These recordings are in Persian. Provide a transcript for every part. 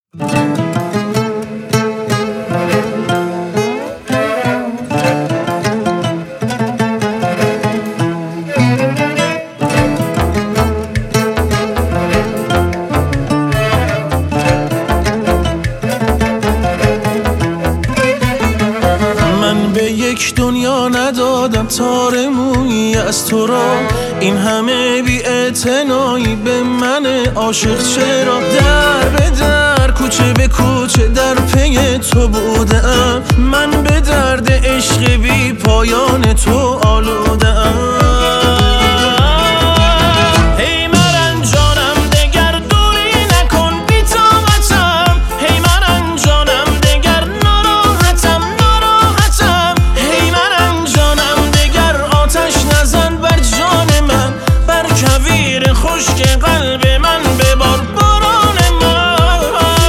من به یک دنیا ندادم تار مویی از تو را، این همه بی‌اعتنایی به من عاشق چرا؟ در به در کوچه به کوچه در پی تو بودم، من به درد عشق بی پایان تو آلودم. خشک قلب من ببار باران من.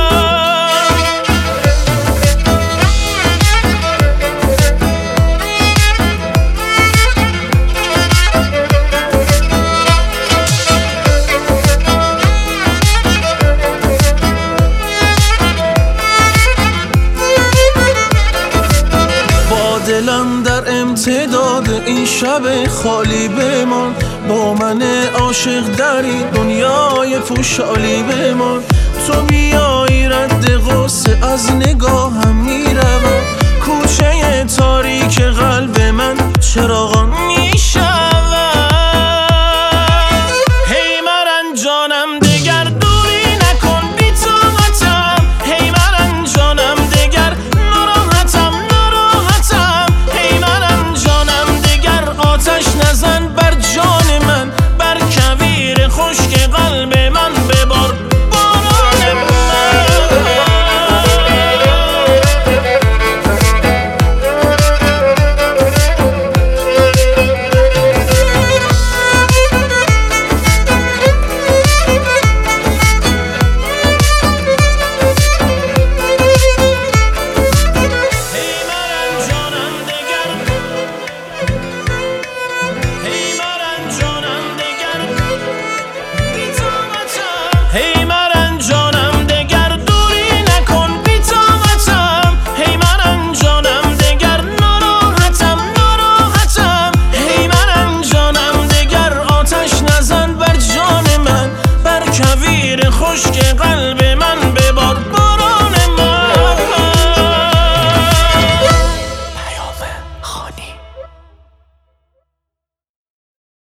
با دلم در امتداد این شب خالی بمان، با من عاشق در این دنیای پوشالی بمان. تو بیایی رد غصه از نگاهم میروم، کوچه تاریک قلب من چراغان